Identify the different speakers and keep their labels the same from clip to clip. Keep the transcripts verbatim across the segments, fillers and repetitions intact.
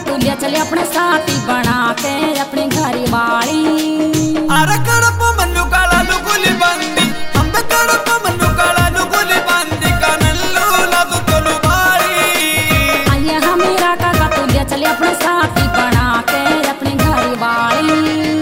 Speaker 1: तू ले चले अपने साथी बना के अपनी घर वाली।
Speaker 2: अरे कड़प मनु काला लुगुली बंदी अंबे कड़प मनु काला लुगुली बंदी कनल्लू लदु तोलु बाड़ी।
Speaker 1: आइए हमीरा काका तू ले चले अपने साथी बना के अपनी घर वाली।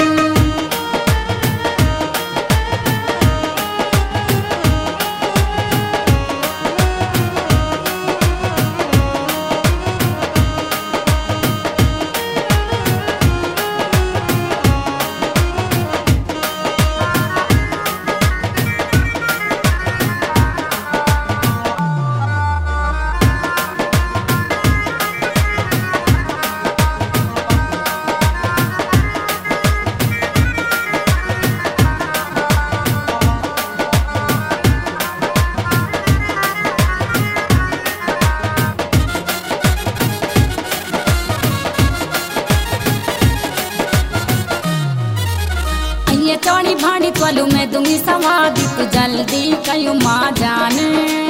Speaker 1: ये चौड़ी भाड़ी त्वलू मैं दूंगी सवादी तू जल्दी कयूं माँ जाने।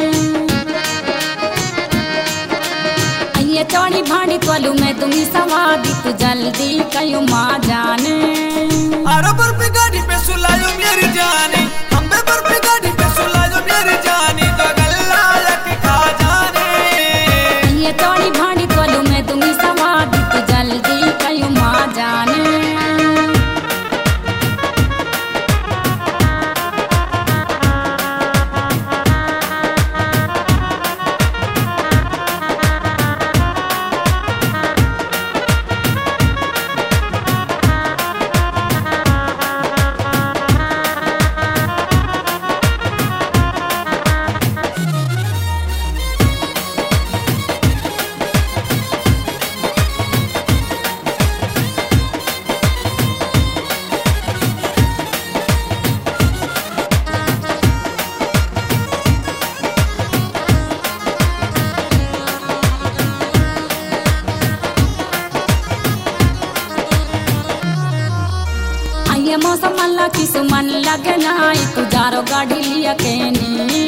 Speaker 1: ये चौड़ी भाड़ी त्वलू मैं दूंगी सवादी तू जल्दी कयूं माँ जाने।
Speaker 2: अरे बर्फी गाड़ी पे सुलायो मेरी जानी अंबे बर्फी गाड़ी पे सुलायो मेरी जानी तो गल्ला लक खा जाने।
Speaker 1: ये चौड़ी भाड़ी त्वलू मैं दूंगी सवादी तू जल्दी कयूं माँ जाने। ये मौसम अल्लाह की सुमन लगना तू जारो गाड़ी लिया केनी।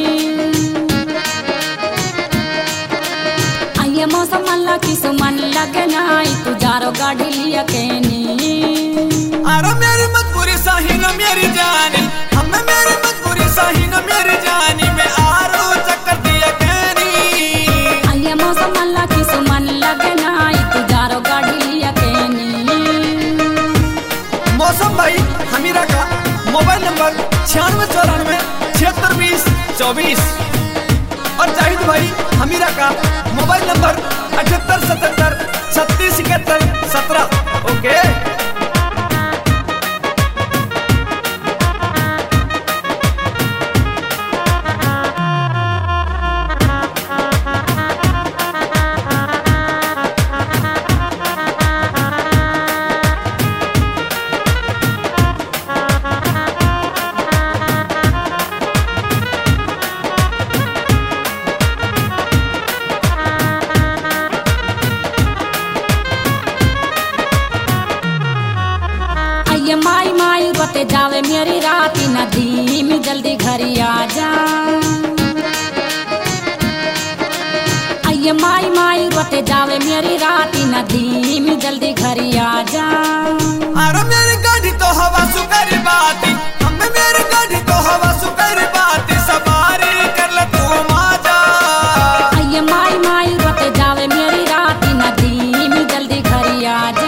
Speaker 1: ये मौसम अल्लाह की सुमन लगना तू जारो गाड़ी लिया केनी।
Speaker 2: अरे मेरी मजबूरी सही न मेरी जानी हमें मेरी मजबूरी सही न मेरी जानी मैं आरो चक्कर दिया केनी।
Speaker 1: ये मौसम अल्लाह की सुमन लगना तू जारो गाड़ी लिया केनी।
Speaker 2: मौसम भाई हमीरा का मोबाइल नंबर छियानवे चौरानवे छिहत्तर बीस चौबीस और जाहिद भाई हमीरा का मोबाइल नंबर अठहत्तर सतहत्तर छत्तीस इकहत्तर सत्रह। ओके
Speaker 1: ये माई माई रोते जावे मेरी राती नदी में जल्दी घरी आ जा। ये माई माई रोते जावे मेरी राती नदी में जल्दी घरी आ जा।
Speaker 2: अरे मेरी गाड़ी तो हवा सुकर बाती हमें मेरी गाड़ी तो हवा सुकर बाती सवारी कर ले तू माजा।
Speaker 1: ये माई माई रोते जावे मेरी राती नदी में जल्दी घरी आ जा।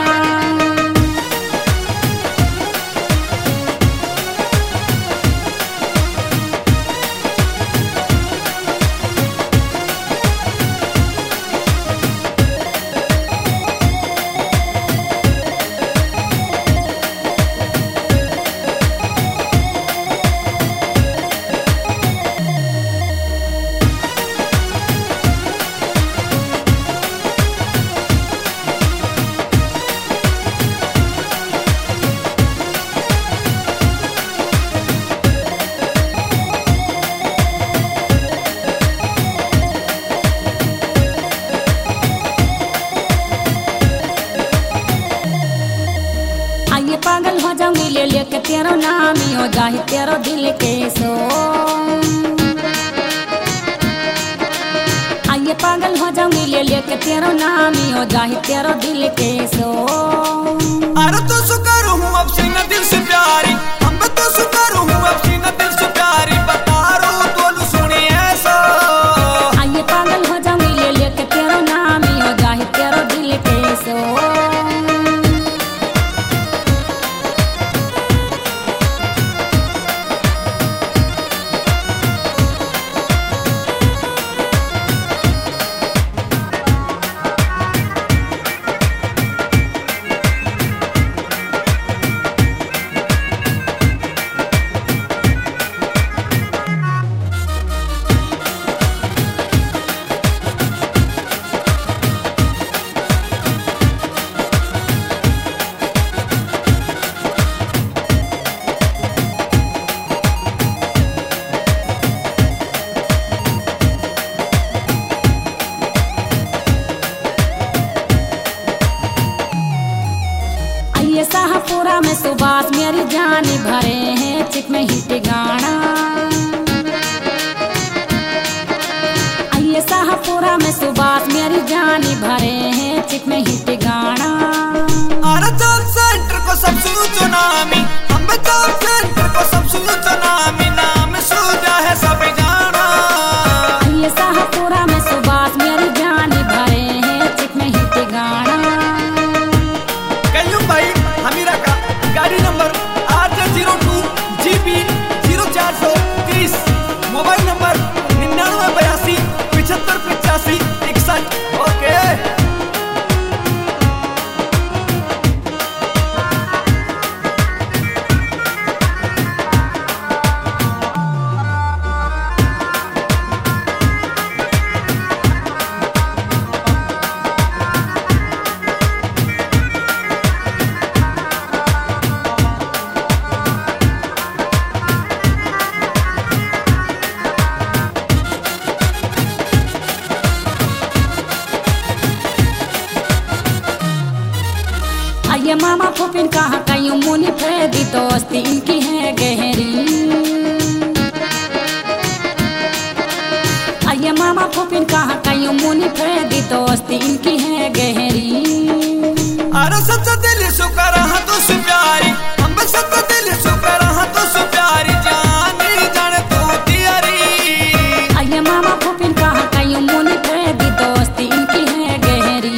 Speaker 1: पागल हो जाऊंगी ले लेके तेरा नाम ही हो जाए तेरा दिल के सो। आइए पागल हो जाऊंगी ले लेके तेरो नाम ही हो जाही तेरो दिल के सो।
Speaker 2: अरे तो सुकर हूँ अब सीना दिल से प्यारी, हम तो सुकर हूँ अब सीना दिल से प्यारी, बता रो तो सुनी ऐसा।
Speaker 1: आइए पागल हो जाऊंगी ले लेके तेरो नाम ही हो जाही तेरो दिल के सो। ये शाहपुरा में सुबास मेरी जानी भरे हैं चिक में हिट गाना। ये शाहपुरा में सुबास मेरी जानी भरे हैं चिक में हिट गाना।
Speaker 2: अरे चल सेंटर को सब सुनो चुनामी, हम चल सेंटर को सब सुनो चुनामी, नाम सूझा है सब जाना।
Speaker 1: ये शाहपुरा में सुबास मेरी जानी भरे हैं चिक में हिट गाना।
Speaker 2: कयूं भाई हमीरा का गाड़ी number R J zero two G B zero चार सौ तीस, मोबाइल नंबर निन्यानवे बयासी पिछहत्तर पचासी इकसठ। ओके
Speaker 1: ये मामा फूफिन कहाँ कयूं मुनि फैदी दोस्ती इनकी है गहरी। ये मामा फूफिन कहाँ कयूं मुनि फैदी दोस्ती इनकी है गहरी।
Speaker 2: अरे सच्चा दिल सुकर हाँ तो सु प्यारी, हम सच्चा दिल सुकर हाँ तो सु प्यारी, जानी जान तू तियारी।
Speaker 1: ये मामा फूफिन कहाँ कयूं मुनि फैदी दोस्ती इनकी है गहरी।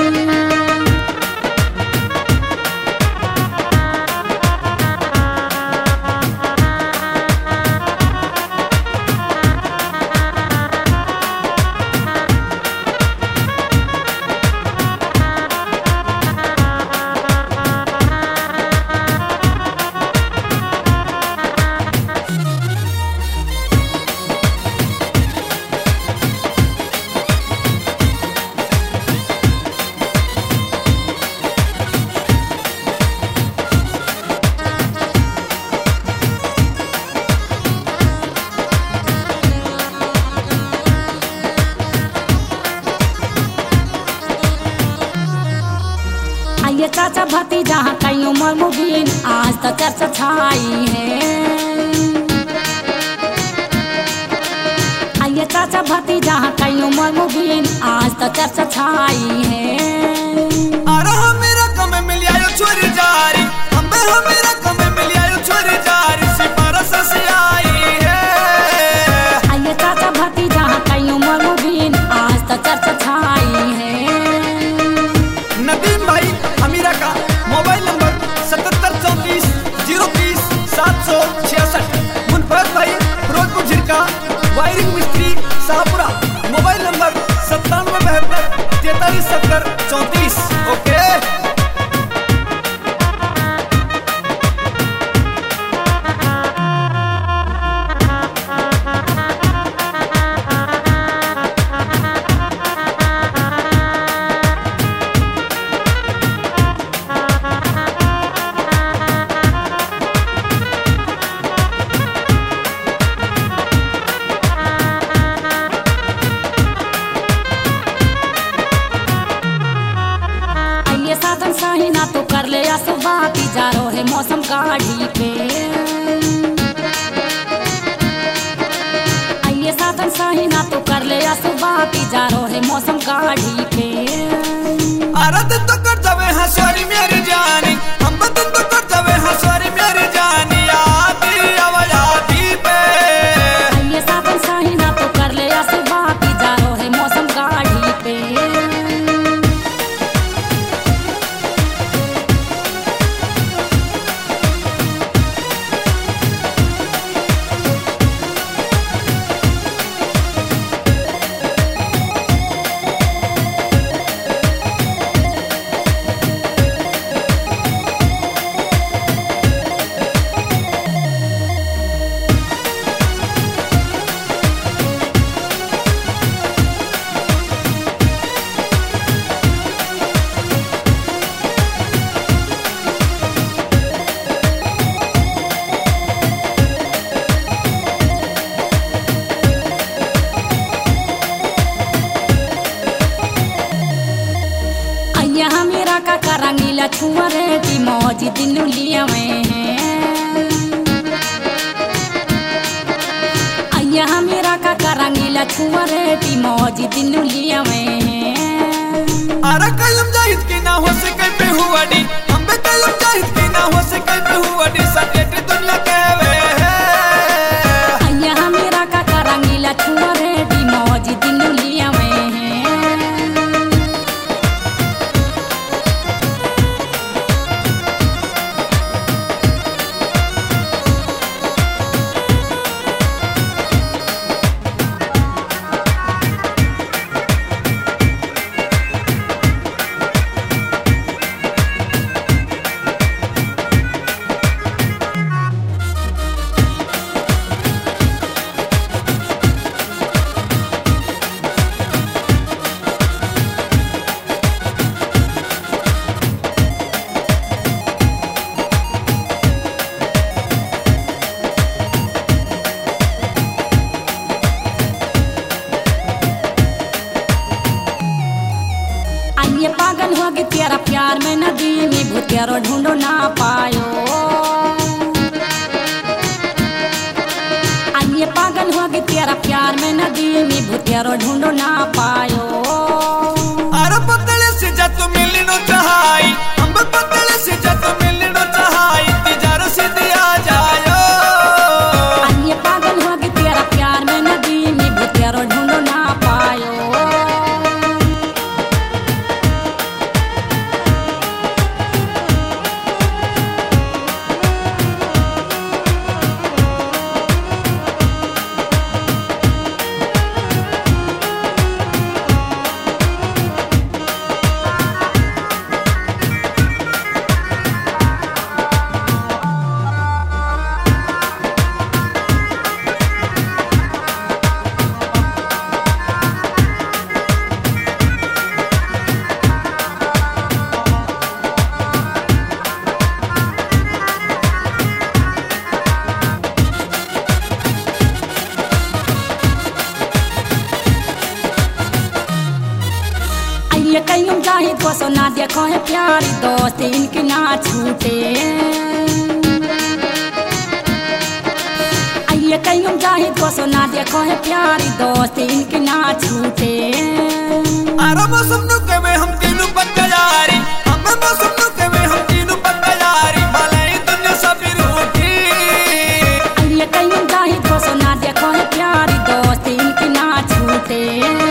Speaker 1: ये चाचा भतीजा कई उम्र मुबीन आज तो चर्चा छाई है। ये चाचा भतीजा कई उम्र मुबीन आज तो चर्चा छाई है।
Speaker 2: अरे हमेरा कम मिल आयो छोरी जारी, हमें हमेरा कम मिल आयो छोरी जारी, सिफारिश से आई है।
Speaker 1: ये चाचा भतीजा कई उम्र मुबीन आज तो चर्चा छाई है।
Speaker 2: नदीम भाई हमीरा का मोबाइल नंबर सतहत्तर चौंतीस जीरो तीस सात सौ छियासठ। मुनफरद भाई फिरोजपुर झिरका वायरिंग मिस्त्री शाहपुरा, मोबाइल नंबर सत्तानवे बहत्तर तैतालीस सत्तर चौंतीस। ओके
Speaker 1: ना तो कर ले या सुबाती जा रो है मौसम गाड़ी पे। आइए साधन सही ना तो कर कर ले सुबह की जा रहे मौसम गाड़ी के।
Speaker 2: अरे दिन तो कर जावे हाँ सॉरी मेरी जानी, हम दिन तो कर जावे हाँ सॉरी मेरी जानी, आती आवाज़ी पे
Speaker 1: ये सावन साही ना तो कर ले सुबह की जा रहे मौसम गाड़ी पे। मेरा काका रंगीला छुआ रे दी मौजी दिनू लिया में अय्या मेरा काका रंगीला छुआ रे दी मौजी दिनू लिया में।
Speaker 2: अरे कलम जाहिद की ना हो से कहीं पे हुआ डी, हम पे कलम जाहिद की ना हो से कहीं पे हुआ डी, सटेट दुनिया कहवे
Speaker 1: अय्या मेरा काका रंगीला छुआ रे दी मौजी दिनू लिया में। ये पागल हो गई तेरा प्यार में नदी में भूतियारो ढूंढो ना पायो। ये पागल हो गई तेरा प्यार में नदी में भूतियारो ढूंढो ना पायो।
Speaker 2: अरे पतले से जा तू मिलनी नो चाहाई, हम पतले से जा तू मिलनी नो चाहाई, तिजारो से दिया जायो।
Speaker 1: ये पागल हो गई तेरा प्यार में नदी में भूतियारो ढूंढो ना पायो। ये कहीं जाहिद को सुना देखो है प्यारी दोस्त इनकी ना छूटे। ये कहीं जाहिद को सुना देखो है प्यारी दोस्त इनकी ना छूटे।
Speaker 2: अरे मौसम नु के में हम तीनों पक्कायारी, हम मौसम नु के में हम तीनों पक्कायारी, भले ही दुनिया सब रूठी।
Speaker 1: ये कहीं जाहिद को सुना देखो है प्यारी दोस्त इनकी ना छूटे।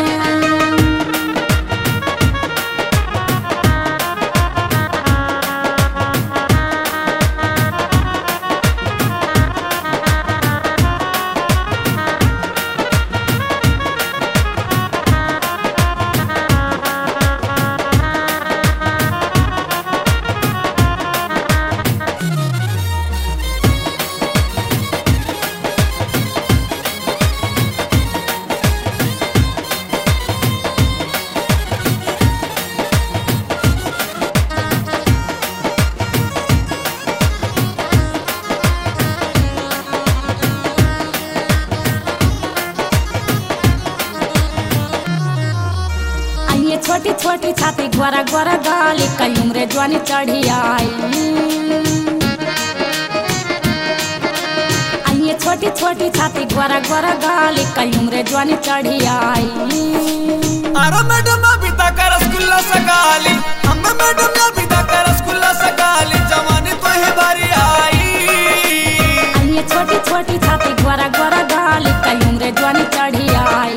Speaker 1: छोटी छोटी छाती गोरा गोरा गाली कई उम्र जवानी चढ़ी आई। ये छोटी छोटी छोटी छाती गोरा गोरा गाली कई उम्र जवानी चढ़ी आई।
Speaker 2: अरे मैडम अभी तक रसगुल्ला सगाली, हम मैडम अभी तक रसगुल्ला सगाली, जवानी तो है बारी आई।
Speaker 1: ये छोटी छोटी छाती गोरा गोरा गाली कई उम्र जवानी चढ़ी आई।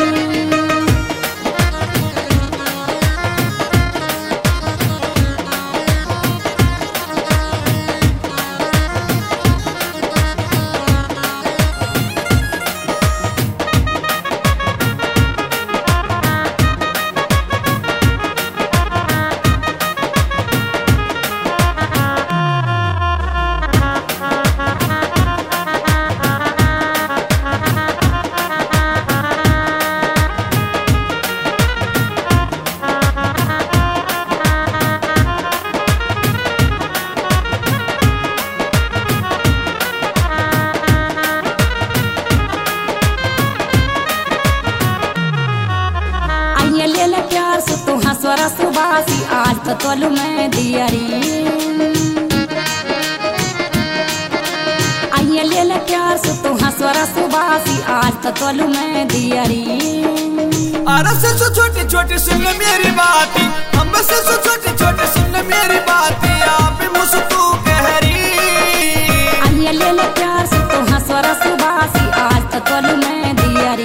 Speaker 1: प्यार से तू हंसवरा सुबासी आज तो तोलू मैं दियरी। आइए ले ले प्यार से तू हंसवरा सुबासी आज तो तोलू मैं दियरी।
Speaker 2: अरे से सो छोटी छोटी सुन ले मेरी बाती, हम से सो छोटी छोटी सुन ले मेरी बाती, आप मुझसे तू कह रही।
Speaker 1: आइए ले ले प्यार से तू हंसवरा सुबासी आज तो तोलू मैं दियरी।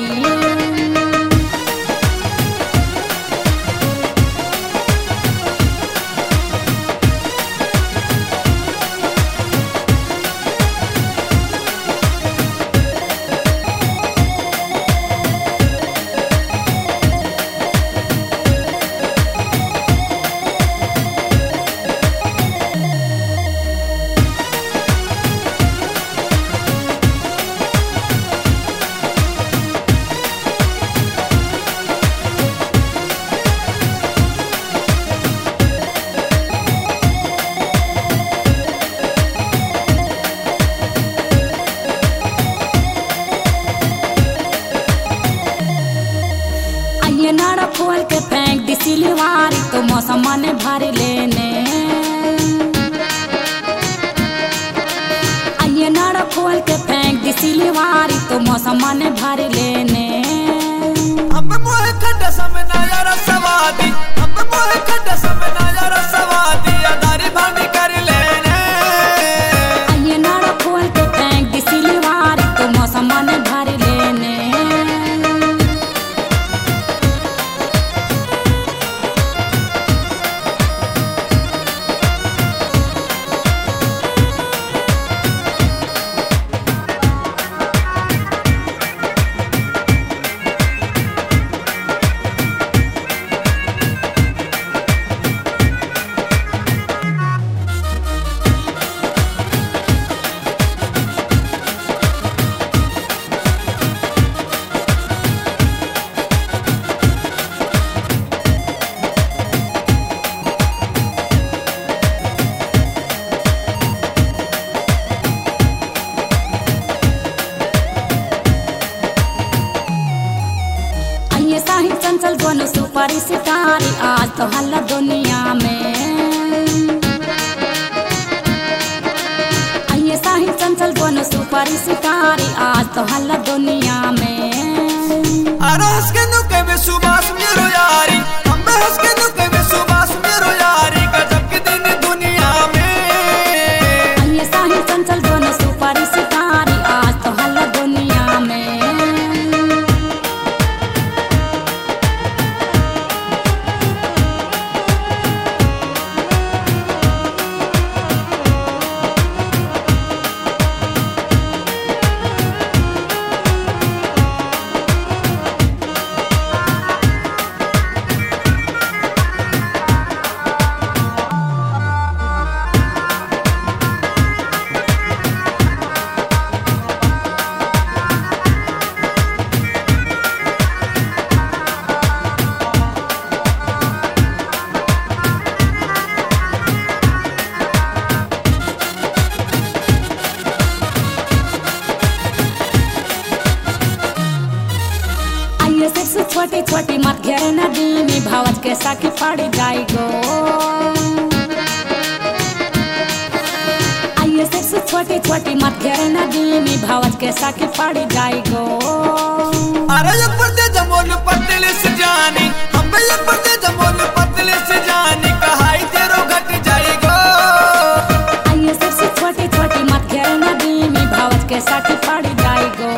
Speaker 1: ये नाड़ा खोल के फेंक दी सिलवारी तो मौसम माने भारी लेने। ये नाड़ा खोल के फेंक दी सिलवारी तो मौसम माने भारी लेने।
Speaker 2: हम मोहे खड्डा समय नजारा सवादी, हम मोहे खड्डा समय नजारा सवादी, अदारी भांडी कर लेने।
Speaker 1: ये नाड़ा खोल के फेंक दी सिलवारी तो मौसम माने भारी लेने। चंचल दोनों सुपारी सितारी आज तो हल्ला दुनिया में। आइए साहिल चंचल दोनों सुपारी सितारी आज तो हल्ला दुनिया में।
Speaker 2: अरे हंस के नुके में सुबास मेरो यारी, हम हंस के नुके में सुबास मेरो यारी, गजब के दिन दुनिया में।
Speaker 1: आइए साहिल चंचल दोनों सुपारी सितारी आज तो हल्ला दुनिया में। छोटी छोटी मत घेरे नदी में भावच के साकी पड़ जाएगो। आइए से छोटी छोटी मध्य नदी में भावत के साकी पड़ जाई गो।
Speaker 2: अरे ये पर्दे जमोल पतले से जानी हम ये पर्दे जमोल पतले से जानी कहाई तेरो घट जाई गो।
Speaker 1: आइए सबसे छोटी छोटी मध्य नदी में भावत के साकी पड़ जाई गो।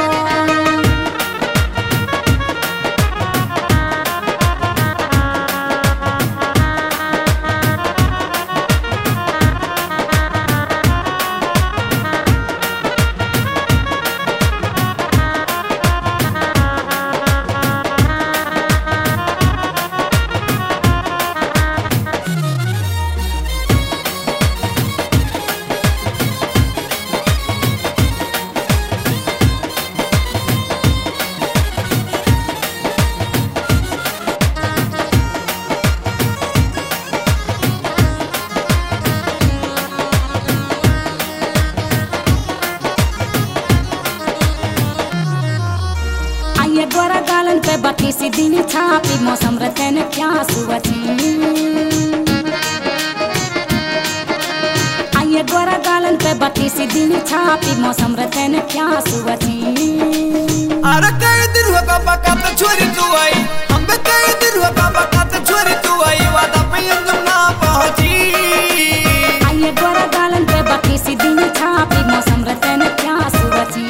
Speaker 1: ये गोरा गालन पे बत्ती सी दिन छापी मौसम रतन क्या सुवची। आइए गोरा गालन पे बत्ती सी दिन छापी मौसम रतन क्या सुवची।
Speaker 2: अरे कई दिन होगा बका तो छोरी तू आई हम बे कई दिन होगा बका तो छोरी तू आई वादा पे अंजुम ना पहुंची।
Speaker 1: आइए गोरा गालन पे बत्ती सी दिन छापी मौसम रतन क्या सुवची।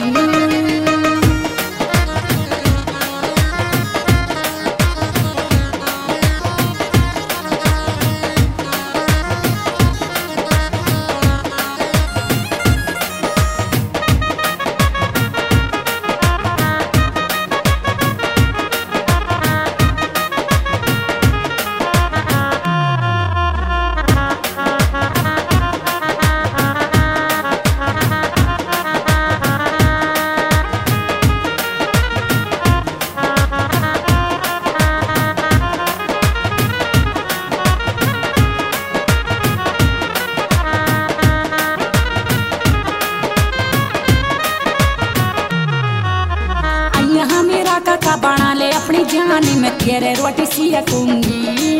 Speaker 1: का बना ले अपनी जानी में तेरे रोटी सियकूंगी।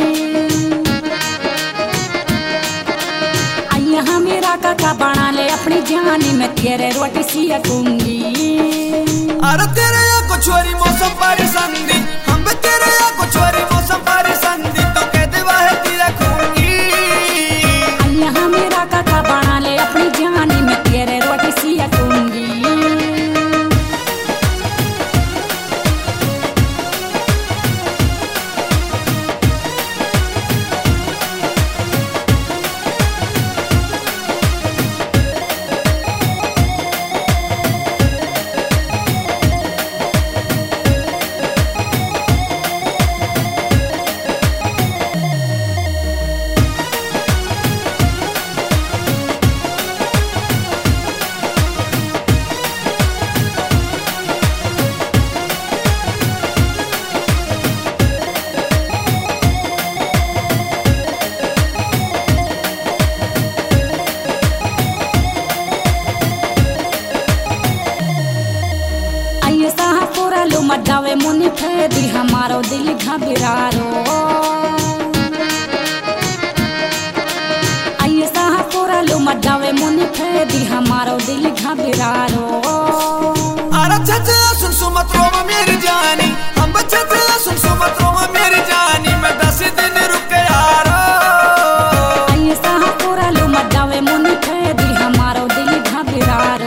Speaker 1: यहाँ मेरा काका बना ले अपनी जानी में तेरे रोटी सियकूंगी।
Speaker 2: अरे तेरे या कुछ छोरी मौसम परेशान दी हम बे तेरे या कुछ छोरी मौसम परेशान दी तो कह दे वाह तेरा खूंगी।
Speaker 1: यहाँ मेरा काका बना ले अपनी जानी में तेरे रोटी सियकूंगी। मजावे मुनि फेदी हमारो दिल घबरारो। आइए साहपुरा लो मजावे मुनि फेदी हमारो दिल घबरारो।
Speaker 2: अरे छचे सुन सुमत रोमा मेरी जानी हम छचे सुन सुमत रोमा मेरी जानी मैं दस दिन रुक यारो।
Speaker 1: आइए साहपुरा लो मजावे मुनि फेदी हमारो दिल घबरारो।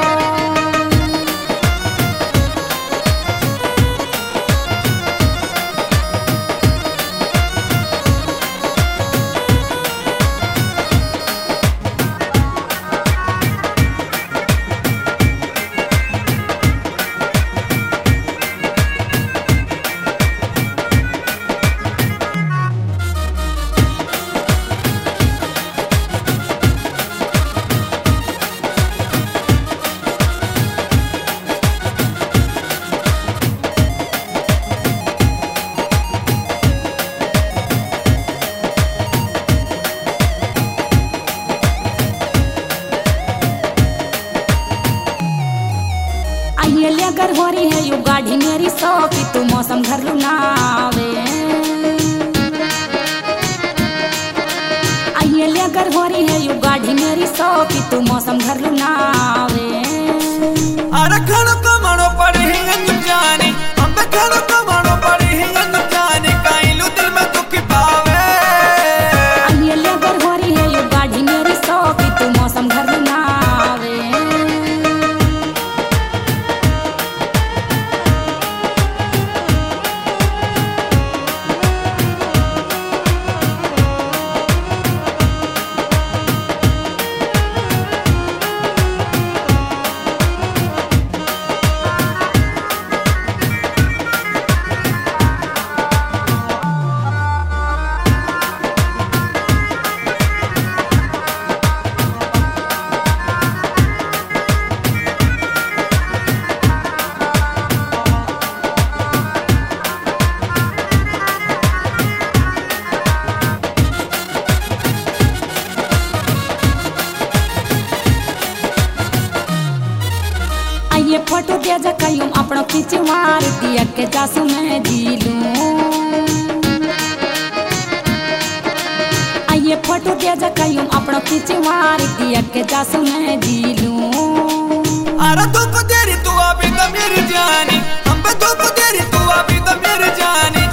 Speaker 1: अगर हो रही है यू गाड़ी मेरी सौ की तू मौसम घर लुनावे। आइए ले अगर हो रही है यू गाड़ी मेरी मेरी सौ की तू मौसम घर लुनावे
Speaker 2: अरे खानो कमानो पड़ी हिंग जानी हम पे खानो कमानो पड़ी हिंग जानी काइलू दिल में दुखी पावे
Speaker 1: ये लेबर हो रही है ये गाड़ी मेरी सौ की तू मौसम घर लुनावे ये फोटो दे जा कयूं अपनो खिंचवार दिया के जासू मैं जी लूं ये फोटो दे जा कयूं अपनो खिंचवार दिया के जासू मैं जी लूं
Speaker 2: अरे तू को तेरी तू अभी तो मेरी जानी हम पे तू को तेरी तू अभी तो मेरी जानी